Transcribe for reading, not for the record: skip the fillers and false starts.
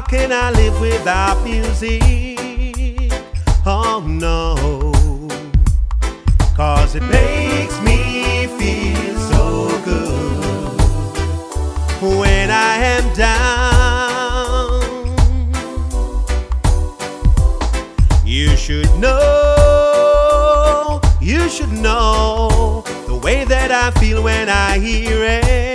can I live without music? Oh no, 'cause it makes me feel so good when I am down. You should know the way that I feel when I hear it.